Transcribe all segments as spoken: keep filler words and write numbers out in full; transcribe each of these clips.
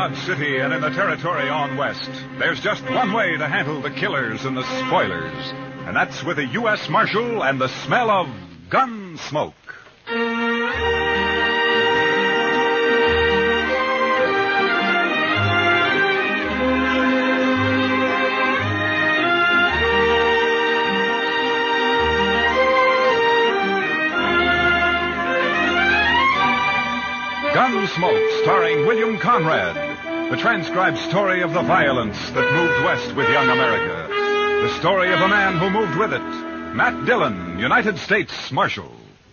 Dodge City and in the territory on west, there's just one way to handle the killers and the spoilers, and that's with a U S Marshal and the smell of gun smoke. Gunsmoke, starring William Conrad. The transcribed story of the violence that moved west with young America. The story of a man who moved with it. Matt Dillon, United States Marshal.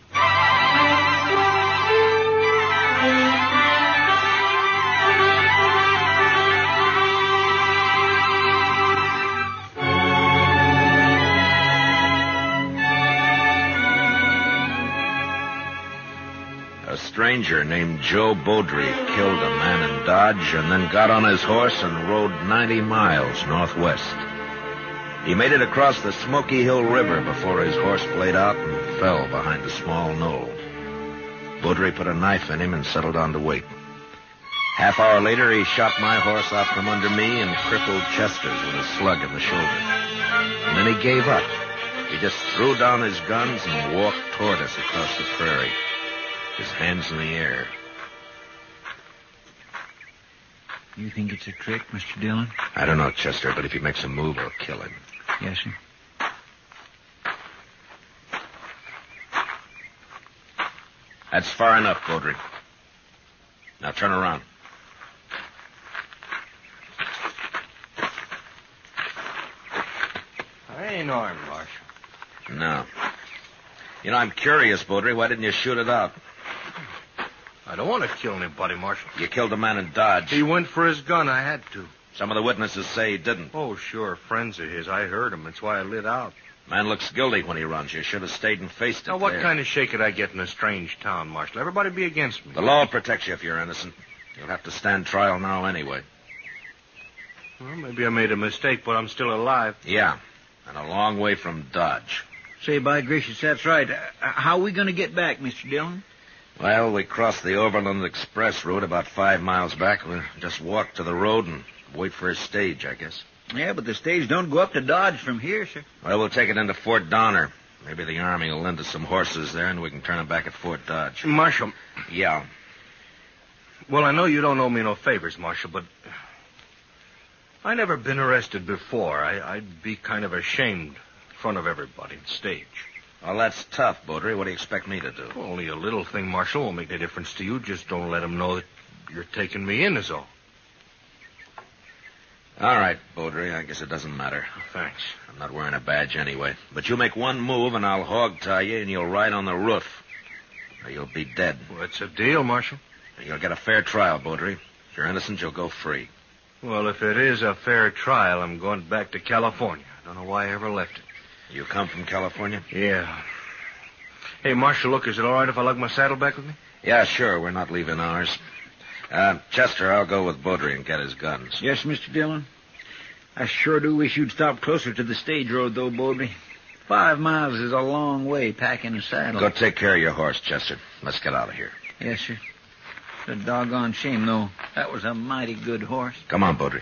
A stranger named Joe Beaudry killed a man in Dodge and then got on his horse and rode ninety miles northwest. He made it across the Smoky Hill River before his horse played out and fell behind a small knoll. Beaudry put a knife in him and settled down to wait. Half hour later, he shot my horse out from under me and crippled Chester's with a slug in the shoulder. And then he gave up. He just threw down his guns and walked toward us across the prairie, his hands in the air. You think it's a trick, Mister Dillon? I don't know, Chester, but if he makes a move, I'll kill him. Yes, sir. That's far enough, Beaudry. Now turn around. I ain't armed, Marshal. No. You know, I'm curious, Beaudry. Why didn't you shoot it out? I don't want to kill anybody, Marshal. You killed a man in Dodge. He went for his gun. I had to. Some of the witnesses say he didn't. Oh, sure. Friends of his. I heard him. That's why I lit out. Man looks guilty when he runs. You should have stayed and faced it. Now, what there. kind of shake could I get in a strange town, Marshal? Everybody be against me. The law will protect you if you're innocent. You'll have to stand trial now anyway. Well, maybe I made a mistake, but I'm still alive. Yeah, and a long way from Dodge. Say, by gracious, that's right. Uh, how are we going to get back, Mister Dillon? Well, we crossed the Overland Express route about five miles back. We'll just walk to the road and wait for his stage, I guess. Yeah, but the stage don't go up to Dodge from here, sir. Well, we'll take it into Fort Donner. Maybe the Army will lend us some horses there, and we can turn them back at Fort Dodge. Marshal. Yeah. Well, I know you don't owe me no favors, Marshal, but I never been arrested before. I, I'd be kind of ashamed in front of everybody on stage. Well, that's tough, Beaudry. What do you expect me to do? Well, only a little thing, Marshal. Won't make any difference to you. Just don't let them know that you're taking me in is all. All right, Beaudry. I guess it doesn't matter. Thanks. I'm not wearing a badge anyway. But you make one move, and I'll hog-tie you, and you'll ride on the roof. Or you'll be dead. Well, it's a deal, Marshal. You'll get a fair trial, Beaudry. If you're innocent, you'll go free. Well, if it is a fair trial, I'm going back to California. I don't know why I ever left it. You come from California? Yeah. Hey, Marshal, look, is it all right if I lug my saddle back with me? Yeah, sure. We're not leaving ours. Uh, Chester, I'll go with Beaudry and get his guns. Yes, Mister Dillon. I sure do wish you'd stop closer to the stage road, though, Beaudry. Five miles is a long way packing a saddle. Go take care of your horse, Chester. Let's get out of here. Yes, sir. It's a doggone shame, though. That was a mighty good horse. Come on, Beaudry.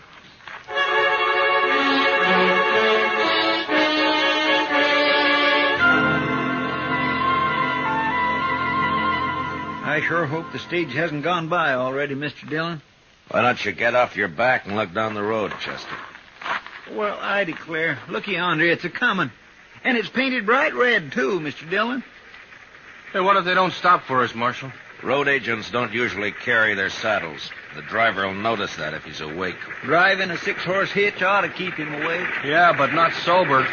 I sure hope the stage hasn't gone by already, Mister Dillon. Why don't you get off your back and look down the road, Chester? Well, I declare. Looky yonder, it's a-comin'. And it's painted bright red, too, Mister Dillon. Hey, what if they don't stop for us, Marshal? Road agents don't usually carry their saddles. The driver will notice that if he's awake. Driving a six-horse hitch ought to keep him awake. Yeah, but not sober.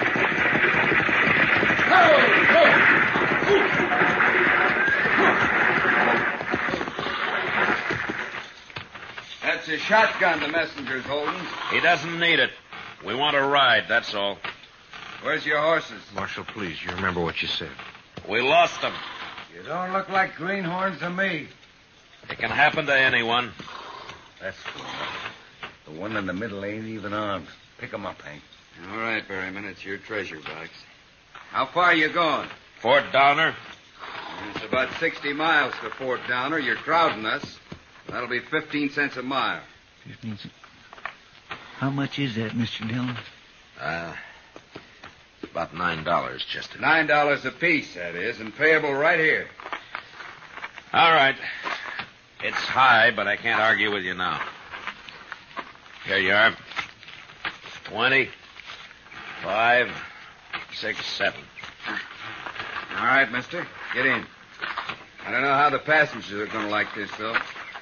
That's a shotgun the messenger's holding. He doesn't need it. We want to ride, that's all. Where's your horses? Marshal, please, you remember what you said. We lost them. You don't look like greenhorns to me. It can happen to anyone. That's good. The one in the middle ain't even armed. Pick 'em up, Hank. All right, Berryman, it's your treasure box. How far you going? Fort Downer. It's about sixty miles to Fort Downer. You're crowding us. That'll be fifteen cents a mile. fifteen. How much is that, Mister Dillon? Uh, about nine dollars, Chester. Nine dollars apiece, that is, and payable right here. All right. It's high, but I can't argue with you now. Here you are. Twenty, five, six, seven. All right, mister. Get in. I don't know how the passengers are going to like this, though.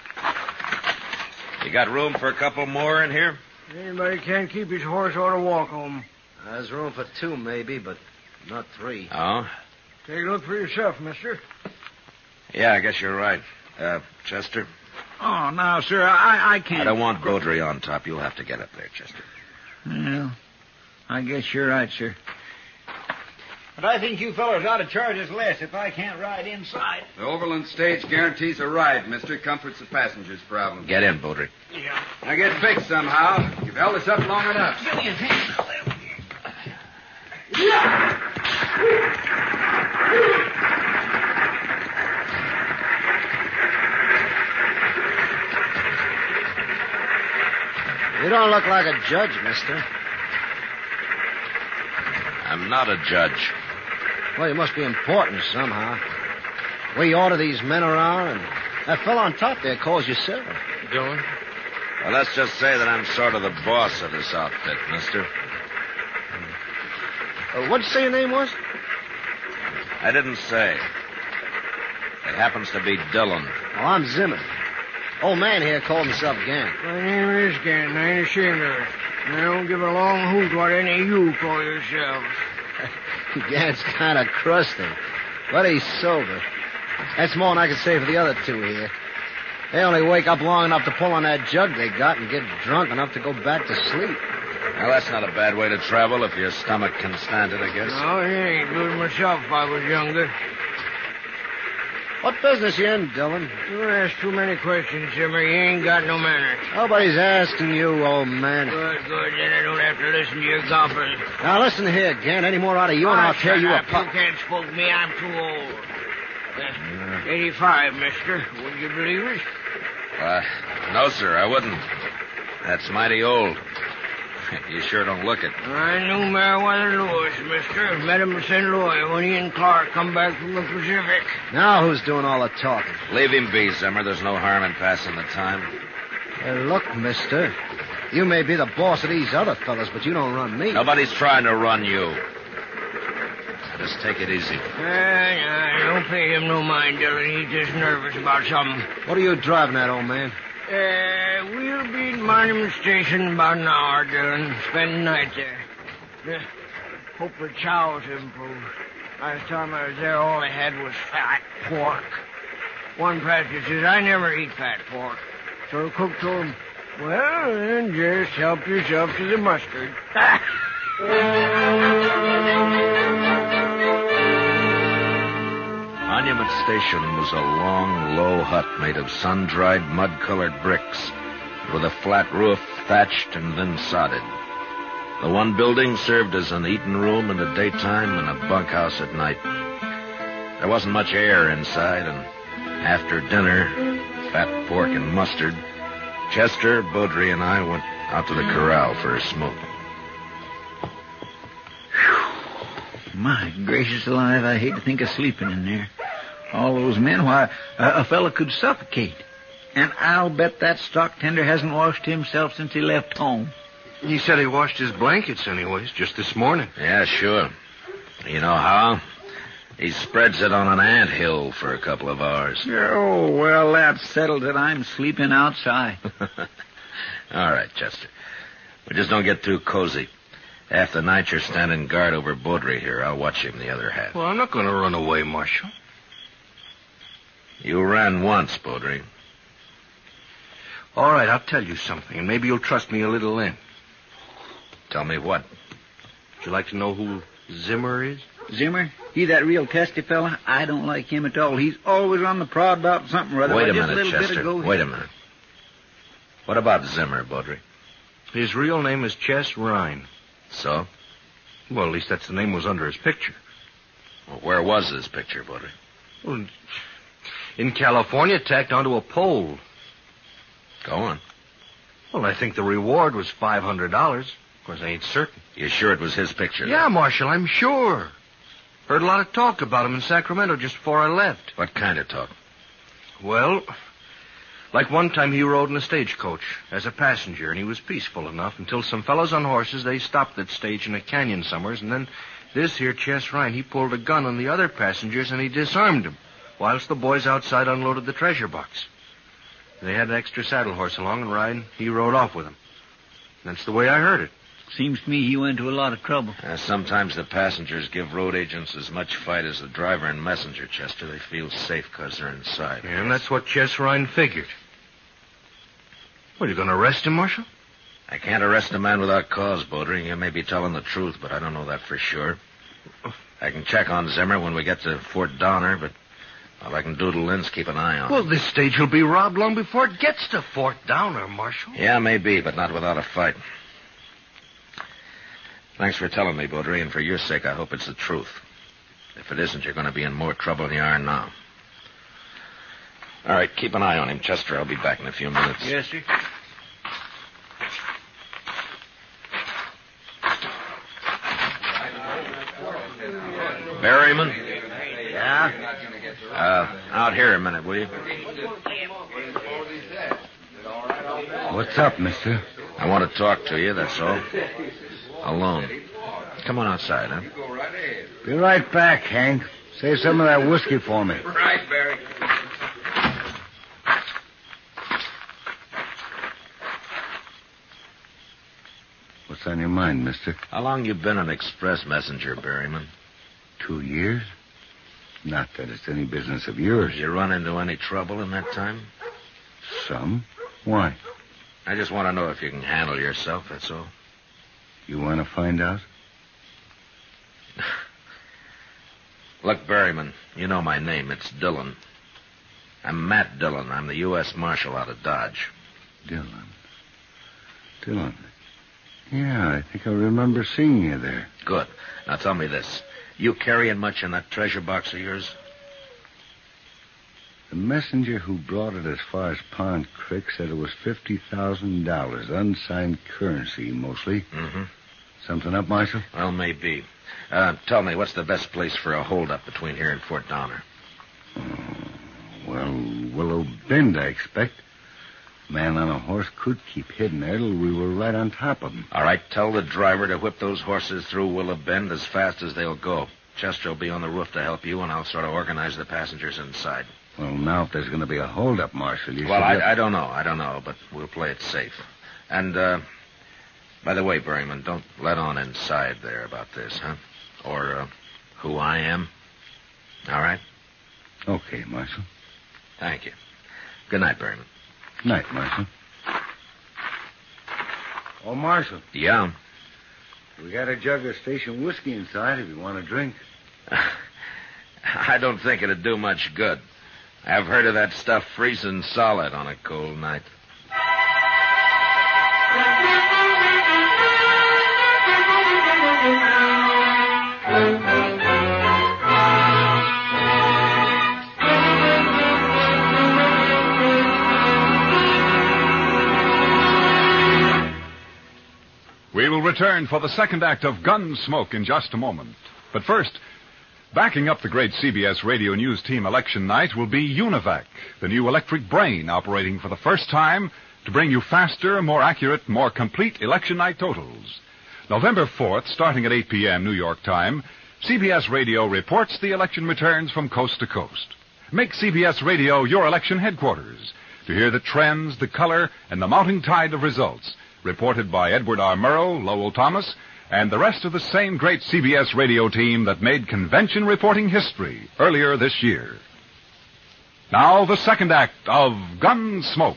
You got room for a couple more in here? Anybody can't keep his horse ought to walk home. There's room for two, maybe, but not three. Oh? Take a look for yourself, mister. Yeah, I guess you're right. Uh, Chester? Oh, no, sir, I, I can't. I don't want Beaudry on top. You'll have to get up there, Chester. Well, I guess you're right, sir. But I think you fellas ought to charge us less if I can't ride inside. The Overland stage guarantees a ride, mister. Comforts the passengers' problem. Get in, Beaudry. Yeah. Now get fixed somehow. You've held us up long enough. Give me a hand. You don't look like a judge, mister. I'm not a judge. Well, you must be important somehow. We order these men around, and that fellow on top there calls you sir. Dillon? Well, let's just say that I'm sort of the boss of this outfit, mister. Uh, what'd you say your name was? I didn't say. It happens to be Dillon. Well, I'm Zimmer. Old man here called himself Gant. My name is Gann. I ain't ashamed of it. I don't give a long hoot what any of you call yourselves. Gant's kind of crusty, but he's sober. That's more than I can say for the other two here. They only wake up long enough to pull on that jug they got and get drunk enough to go back to sleep. Well, that's not a bad way to travel if your stomach can stand it, I guess. No, it ain't good myself if I was younger. What business you in, Dillon? You ask too many questions, Zimmer. You ain't got no manners. Nobody's asking you, old man. Good, good. Then I don't have to listen to your gobbling. Now, listen here, Gant. Any more out of you, and I'll tear you up. apart. You can't spook me. I'm too old. Uh, eighty-five, mister. Would you believe it? Uh, no, sir, I wouldn't. That's mighty old. You sure don't look it. I knew Meriwether Lewis, mister. Met him in Saint Louis when he and Clark come back from the Pacific. Now who's doing all the talking? Leave him be, Zimmer. There's no harm in passing the time. Hey, look, mister. You may be the boss of these other fellas, but you don't run me. Nobody's trying to run you. Just take it easy. Uh, nah, don't pay him no mind, Dillon. He's just nervous about something. What are you driving at, old man? Uh, we'll be at Monument Station in about an hour, Dillon. Spend the night there. Uh, hope the chow's improved. Last time I was there, all they had was fat pork. One passenger says, I never eat fat pork. So the cook told him, well, then just help yourself to the mustard. Monument Station was a long, low hut made of sun-dried, mud-colored bricks, with a flat roof thatched and then sodded. The one building served as an eating room in the daytime and a bunkhouse at night. There wasn't much air inside, and after dinner, fat pork and mustard, Chester, Beaudry, and I went out to the corral for a smoke. My gracious alive, I hate to think of sleeping in there. All those men, why, a, a fella could suffocate. And I'll bet that stock tender hasn't washed himself since he left home. He said he washed his blankets anyways, just this morning. Yeah, sure. You know how? He spreads it on an anthill for a couple of hours. Oh, well, that settles it. I'm sleeping outside. All right, Chester. We just don't get too cozy. Half the night you're standing guard over Beaudry here. I'll watch him the other half. Well, I'm not going to run away, Marshal. You ran once, Beaudry. All right, I'll tell you something, and maybe you'll trust me a little then. Tell me what? Would you like to know who Zimmer is? Zimmer? He that real testy fella? I don't like him at all. He's always on the prod about something or other. Wait a Just minute, a little Chester. Bit ago, Wait a minute. What about Zimmer, Beaudry? His real name is Chess Rhine. So? Well, at least that's the name was under his picture. Well, where was this picture, Beaudry? Well, in California, tacked onto a pole. Go on. Well, I think the reward was five hundred dollars. Of course, I ain't certain. You sure it was his picture? Yeah, then? Marshal, I'm sure. Heard a lot of talk about him in Sacramento just before I left. What kind of talk? Well, like one time he rode in a stagecoach as a passenger, and he was peaceful enough until some fellows on horses, they stopped that stage in a canyon somewheres, and then this here Chess Ryan, he pulled a gun on the other passengers, and he disarmed them, whilst the boys outside unloaded the treasure box. They had an extra saddle horse along, and Ryan, he rode off with them. That's the way I heard it. Seems to me he went to a lot of trouble. Uh, sometimes the passengers give road agents as much fight as the driver and messenger, Chester. They feel safe because they're inside. Yeah, and that's what Chess Ryan figured. What, are you going to arrest him, Marshal? I can't arrest a man without cause, Baudry. You may be telling the truth, but I don't know that for sure. I can check on Zimmer when we get to Fort Donner, but all I can do to Lynn's keep an eye on Well, him. this stage will be robbed long before it gets to Fort Donner, Marshal. Yeah, maybe, but not without a fight. Thanks for telling me, Baudry, and for your sake, I hope it's the truth. If it isn't, you're going to be in more trouble than you are now. All right, keep an eye on him, Chester. I'll be back in a few minutes. Yes, sir. Berryman? Yeah? Uh, out here a minute, will you? What's up, mister? I want to talk to you, that's all. Alone. Come on outside, huh? Be right back, Hank. Save some of that whiskey for me. Right, Barry. What's on your mind, mister? How long you been an express messenger, Berryman? Two years? Not that it's any business of yours. Did you run into any trouble in that time? Some? Why? I just want to know if you can handle yourself, that's all. You want to find out? Look, Berryman, you know my name. It's Dillon. I'm Matt Dillon. I'm the U S Marshal out of Dodge. Dillon. Dillon. Yeah, I think I remember seeing you there. Good. Now tell me this. You carrying much in that treasure box of yours? The messenger who brought it as far as Pond Creek said it was fifty thousand dollars, unsigned currency mostly. Mm-hmm. Something up, Marshal? Well, maybe. Uh, tell me, what's the best place for a holdup between here and Fort Donner? Oh, well, Willow Bend, I expect. Man on a horse could keep hidden there till we were right on top of him. All right, tell the driver to whip those horses through Willow Bend as fast as they'll go. Chester will be on the roof to help you, and I'll sort of organize the passengers inside. Well, now if there's going to be a holdup, Marshal, you Well, should I, have... I don't know. I don't know, but we'll play it safe. And, uh, by the way, Berryman, don't let on inside there about this, huh? Or, uh, who I am. All right? Okay, Marshal. Thank you. Good night, Berryman. Night, Marshal. Oh, Marshal, Yeah? we got a jug of station whiskey inside if you want a drink. I don't think it'd do much good. I've heard of that stuff freezing solid on a cold night. We will return for the second act of Gunsmoke in just a moment. But first, backing up the great C B S Radio News Team election night will be Univac, the new electric brain operating for the first time to bring you faster, more accurate, more complete election night totals. November fourth, starting at eight p.m. New York time, C B S Radio reports the election returns from coast to coast. Make C B S Radio your election headquarters to hear the trends, the color, and the mounting tide of results, reported by Edward R. Murrow, Lowell Thomas, and the rest of the same great C B S radio team that made convention reporting history earlier this year. Now, the second act of Gunsmoke.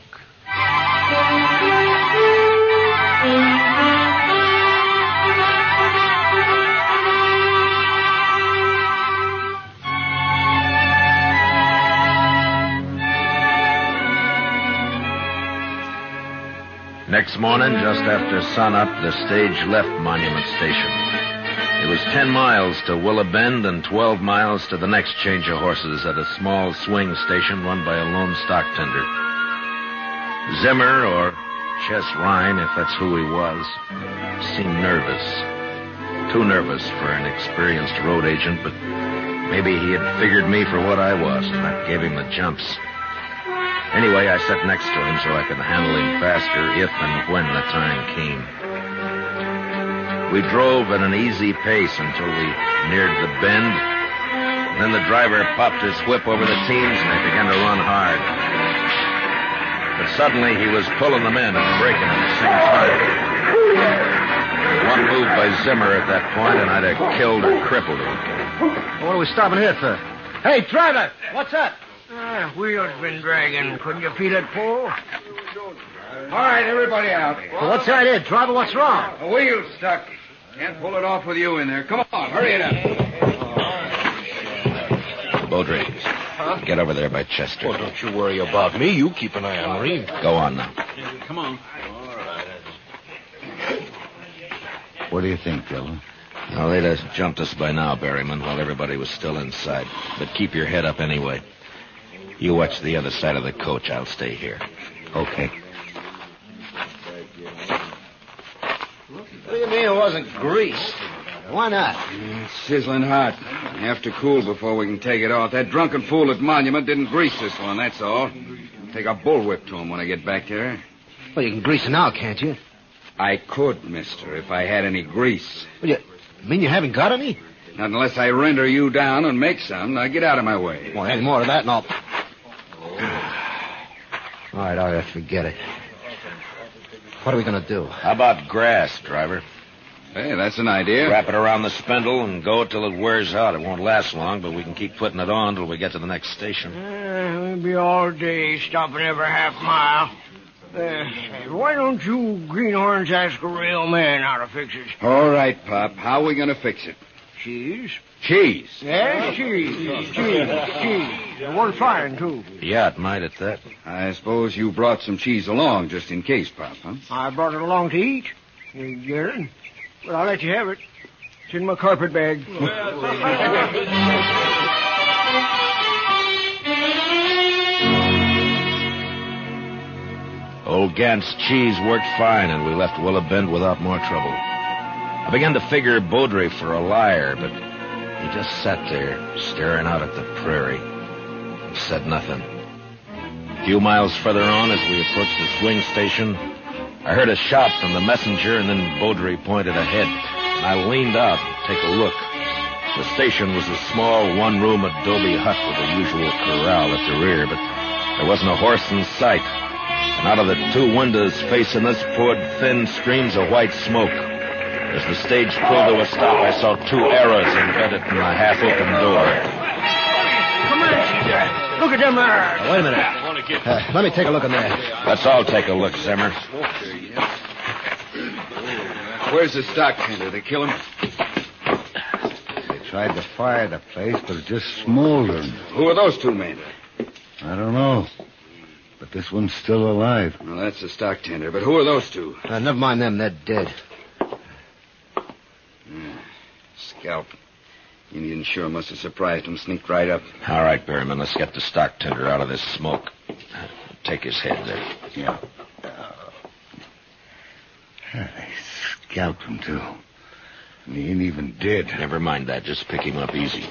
Next morning, just after sunup, the stage left Monument Station. It was ten miles to Willow Bend and twelve miles to the next change of horses at a small swing station run by a lone stock tender. Zimmer, or Chess Ryan, if that's who he was, seemed nervous. Too nervous for an experienced road agent, but maybe he had figured me for what I was, and that gave him the jumps. Anyway, I sat next to him so I could handle him faster if and when the time came. We drove at an easy pace until we neared the bend. Then the driver popped his whip over the teams, and they began to run hard. But suddenly he was pulling them in and braking at the same time. One move by Zimmer at that point, and I'd have killed or crippled him. What are we stopping here for? Hey, driver, what's that? Ah, wheels been dragging. Couldn't you feel it pull? All right, everybody out. Well, what's the idea, driver? What's wrong? The wheel's stuck. Can't pull it off with you in there. Come on, hurry it up. Baudry, huh? Get over there by Chester. Oh, don't you worry about me. You keep an eye on Reed. Go on now. Come on. What do you think, Dillon? Well, they'd have jumped us by now, Berryman, while everybody was still inside. But keep your head up anyway. You watch the other side of the coach. I'll stay here. Okay. What do you mean it wasn't greased? Why not? It's sizzling hot. You have to cool before we can take it off. That drunken fool at Monument didn't grease this one, that's all. Take a bullwhip to him when I get back there. Well, you can grease it now, can't you? I could, mister, if I had any grease. Well, you mean you haven't got any? Not unless I render you down and make some. Now get out of my way. Well, any more of that and I'll... All right, all right, forget it. What are we going to do? How about grass, driver? Hey, that's an idea. Wrap it around the spindle and go till it wears out. It won't last long, but we can keep putting it on till we get to the next station. Uh, we'll be all day stopping every half mile. Uh, why don't you greenhorns ask a real man how to fix it? All right, Pop. How are we going to fix it? Cheese? Cheese. Yes, cheese. Cheese. Cheese. One fine, too. Yeah, it might at that. I suppose you brought some cheese along just in case, Pop, huh? I brought it along to eat. You get it? But I'll let you have it. It's in my carpet bag. Old Gant's cheese worked fine, and we left Willow Bend without more trouble. I began to figure Baudry for a liar, but he just sat there, staring out at the prairie, and said nothing. A few miles further on, as we approached the swing station, I heard a shout from the messenger, and then Baudry pointed ahead, and I leaned out to take a look. The station was a small one-room adobe hut with the usual corral at the rear, but there wasn't a horse in sight. And out of the two windows facing us poured thin streams of white smoke. As the stage pulled to a stop, I saw two arrows embedded in the half-open door. Comanches! Look at them there! Uh, wait a minute. Uh, let me take a look in there. Let's all take a look, Zimmer. Where's the stock tender? They kill him? They tried to fire the place, but it just smoldered. Who are those two men? I don't know. But this one's still alive. Well, that's the stock tender. But who are those two? Uh, never mind them. They're dead. Yeah. Scalp. Indian sure must have surprised him, sneaked right up. All right, Berryman, let's get the stock tender out of this smoke. Take his head there. Yeah. Uh, they scalped him, too. And he ain't even dead. Never mind that. Just pick him up easy.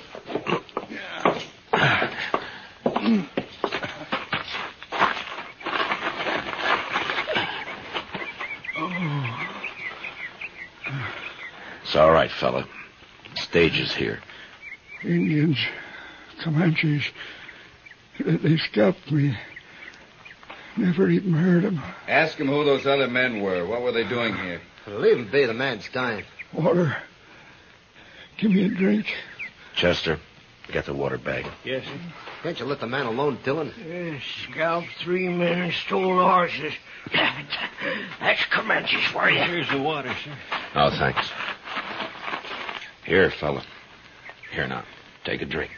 It's all right, fella. Stage is here. Indians, Comanches, they scalped me. Never even heard them. Ask him who those other men were. What were they doing here? Leave him be. The man's dying. Water. Give me a drink. Chester, get the water bag. Yes, sir. Can't you let the man alone, Dillon? Uh, scalped three men and stole the horses. That's Comanches for you. Here's the water, sir. Oh, thanks. Here, fella. Here now. Take a drink.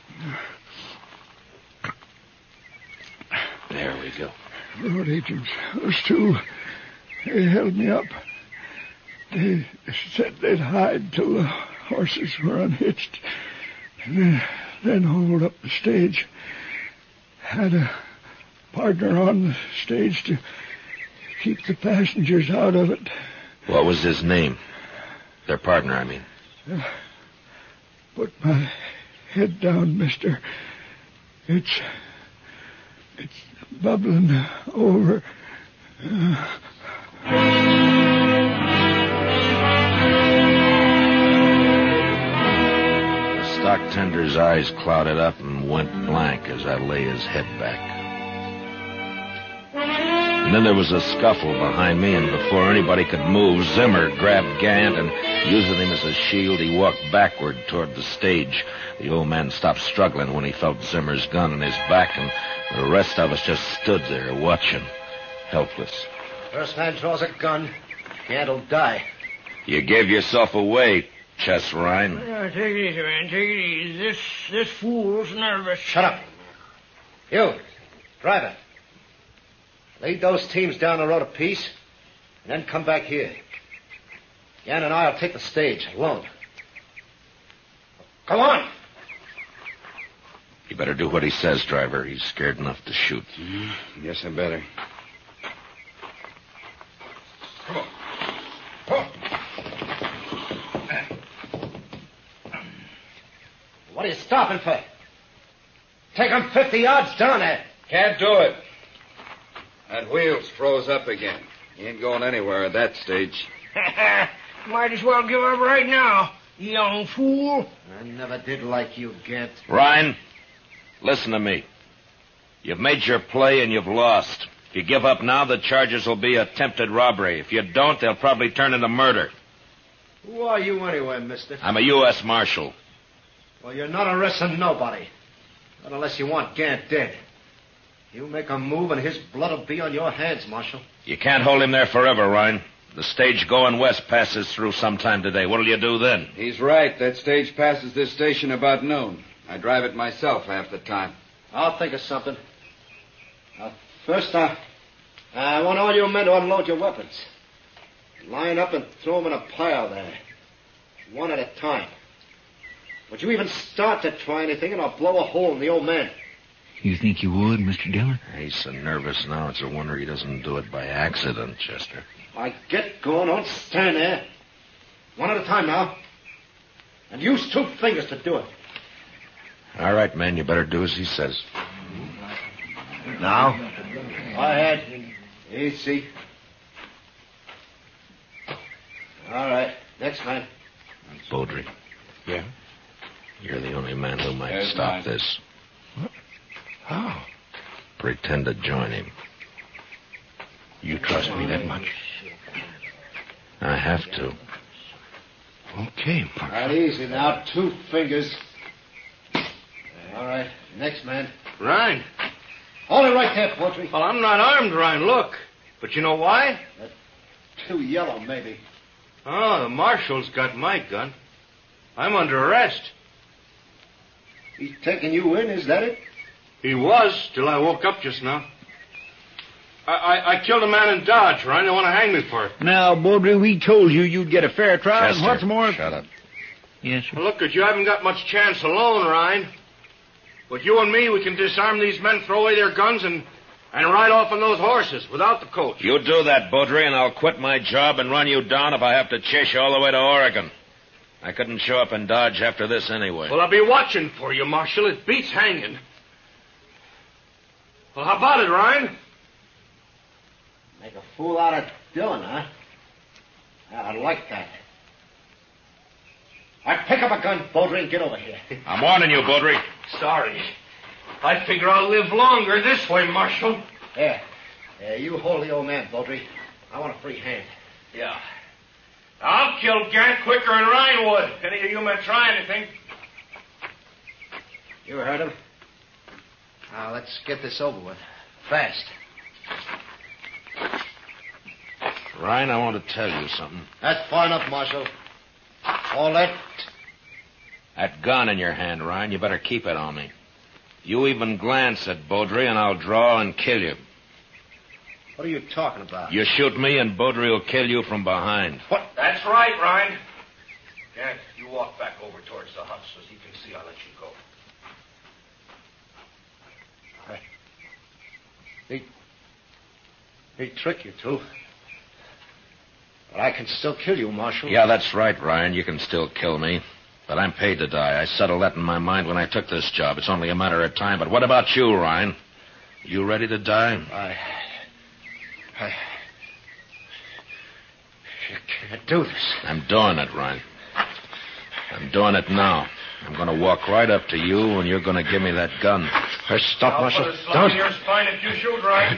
There we go. Road agents, those two, they held me up. They said they'd hide till the horses were unhitched. And then, then hold up the stage. Had a partner on the stage to keep the passengers out of it. What was his name? Their partner, I mean. Uh, put my head down, mister. It's... It's bubbling over. Uh, The stock tender's eyes clouded up and went blank as I lay his head back. And then there was a scuffle behind me, and before anybody could move, Zimmer grabbed Gant, and using him as a shield, he walked backward toward the stage. The old man stopped struggling when he felt Zimmer's gun in his back, and the rest of us just stood there watching, helpless. First man draws a gun, Gant'll die. You gave yourself away, Chess Ryan. Uh, take it easy, man. Take it easy. This, this fool's nervous. Shut up. You, driver. Lead those teams down the road a piece, and then come back here. Yan and I'll take the stage alone. Come on! You better do what he says, driver. He's scared enough to shoot. Mm, yes, I better. Come on. Come on. What are you stopping for? Take him fifty yards down there. Can't do it. That wheel's froze up again. He ain't going anywhere at that stage. Might as well give up right now, you young fool. I never did like you, Gant. Ryan, listen to me. You've made your play and you've lost. If you give up now, the charges will be attempted robbery. If you don't, they'll probably turn into murder. Who are you anyway, mister? I'm a U S Marshal. Well, you're not arresting nobody. Not unless you want Gant dead. You make a move and his blood will be on your hands, Marshal. You can't hold him there forever, Ryan. The stage going west passes through sometime today. What'll you do then? He's right. That stage passes this station about noon. I drive it myself half the time. I'll think of something. Uh, first, uh, I want all you men to unload your weapons. Line up and throw them in a pile there. One at a time. Would you even start to try anything, and I'll blow a hole in the old man. You think you would, Mister Dillon? He's so nervous now, it's a wonder he doesn't do it by accident, Chester. I get going, don't stand there. One at a time now. And use two fingers to do it. All right, man, you better do as he says. Now? Go ahead. Easy. All right. Next man. Beaudry. Yeah? You're the only man who might There's stop mine. this. How? Pretend to join him. You trust me that much? I have to. Okay, All right, easy now. Two fingers. All right. Next man. Ryan. Hold it right there, Poultry. Well, I'm not armed, Ryan. Look. But you know why? Too yellow, maybe. Oh, the marshal's got my gun. I'm under arrest. He's taking you in, is that it? He was, till I woke up just now. I, I, I killed a man in Dodge, Ryan. They want to hang me for it. Now, Beaudry, we told you you'd get a fair trial, and Chester, what's more... shut up. Yes, sir. Well, look, at you haven't got much chance alone, Ryan. But you and me, we can disarm these men, throw away their guns, and, and ride off on those horses without the coach. You do that, Beaudry, and I'll quit my job and run you down if I have to chase you all the way to Oregon. I couldn't show up in Dodge after this anyway. Well, I'll be watching for you, Marshal. It beats hanging. Well, how about it, Ryan? Make a fool out of Dillon, huh? I like that. All right, pick up a gun, Beaudry, and get over here. I'm warning you, Beaudry. Sorry. I figure I'll live longer this way, Marshal. There. There, you hold the old man, Beaudry. I want a free hand. Yeah. I'll kill Gant quicker than Ryan would. Any of you men try anything? You heard him. Now, let's get this over with. Fast. Ryan, I want to tell you something. That's far enough, Marshal. All that... That gun in your hand, Ryan, you better keep it on me. You even glance at Beaudry, and I'll draw and kill you. What are you talking about? You shoot me, and Beaudry will kill you from behind. What? That's right, Ryan. Gant, you walk back over towards the hut so he can see I'll let you go. Hey. He'd trick you, too. But I can still kill you, Marshal. Yeah, that's right, Ryan. You can still kill me. But I'm paid to die. I settled that in my mind when I took this job. It's only a matter of time. But what about you, Ryan? You ready to die? I... I... You can't do this. I'm doing it, Ryan. I'm doing it now. I'm going to walk right up to you, and you're going to give me that gun. Hey, stop, Marshal. I'll put a slug Don't. in your spine if you shoot, Ryan.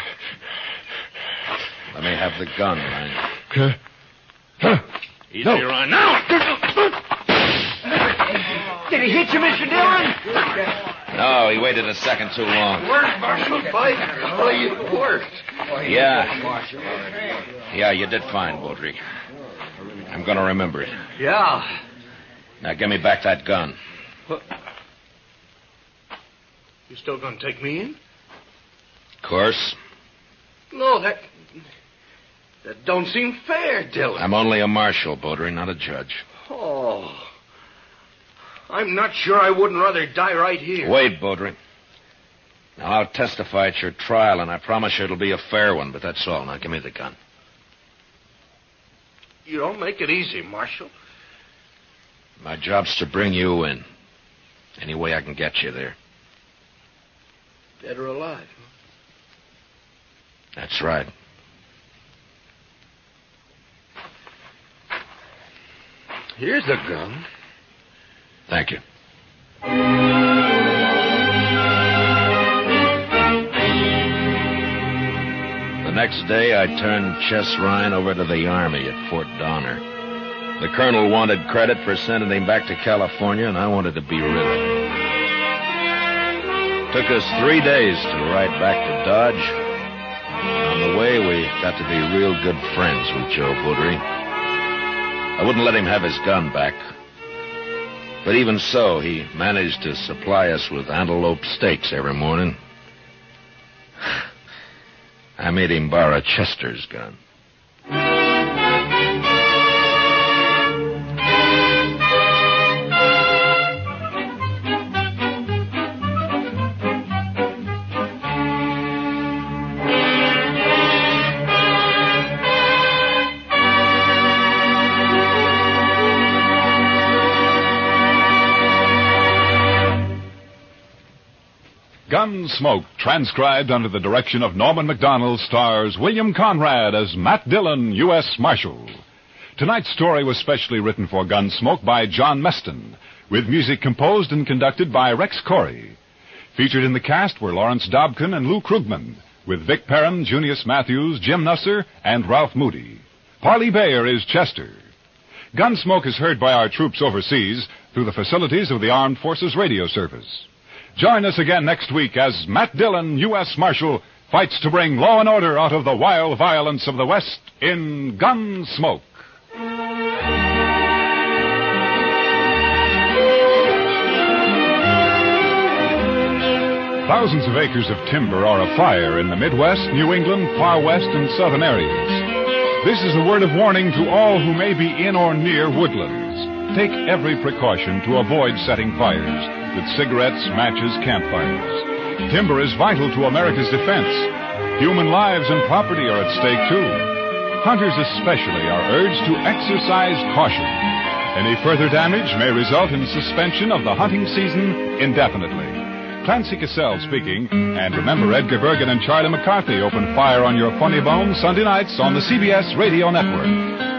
Let me have the gun, Ryan. Huh? Huh? Easy, No. Ryan. Now! Did he hit you, Mister Dillon? No, he waited a second too long. Worked, Marshal. By golly, you worked. Yeah. Yeah, you did fine, Baudry. I'm going to remember it. Yeah. Now, give me back that gun. What? You still going to take me in? Of course. No, that... That don't seem fair, Dillon. I'm only a marshal, Baudry, not a judge. Oh. I'm not sure I wouldn't rather die right here. Wait, Baudry. Now, I'll testify at your trial, and I promise you it'll be a fair one, but that's all. Now, give me the gun. You don't make it easy, Marshal. My job's to bring you in. Any way I can get you there. Dead or alive, huh? That's right. Here's the gun. Thank you. The next day, I turned Chess Ryan over to the Army at Fort Donner. The colonel wanted credit for sending him back to California, and I wanted to be rid of him. Took us three days to ride back to Dodge. On the way, we got to be real good friends with Joe Baudry. I wouldn't let him have his gun back. But even so, he managed to supply us with antelope steaks every morning. I made him borrow Chester's gun. Gunsmoke, transcribed under the direction of Norman MacDonald, stars William Conrad as Matt Dillon, U S Marshal. Tonight's story was specially written for Gunsmoke by John Meston, with music composed and conducted by Rex Corey. Featured in the cast were Lawrence Dobkin and Lou Krugman, with Vic Perrin, Junius Matthews, Jim Nusser, and Ralph Moody. Parley Bayer is Chester. Gunsmoke is heard by our troops overseas through the facilities of the Armed Forces Radio Service. Join us again next week as Matt Dillon, U S Marshal, fights to bring law and order out of the wild violence of the West in Gunsmoke. Thousands of acres of timber are afire in the Midwest, New England, Far West, and Southern areas. This is a word of warning to all who may be in or near woodlands. Take every precaution to avoid setting fires with cigarettes, matches, campfires. Timber is vital to America's defense. Human lives and property are at stake, too. Hunters especially are urged to exercise caution. Any further damage may result in suspension of the hunting season indefinitely. Clancy Cassell speaking, and remember Edgar Bergen and Charlie McCarthy open fire on your funny bone Sunday nights on the C B S Radio Network.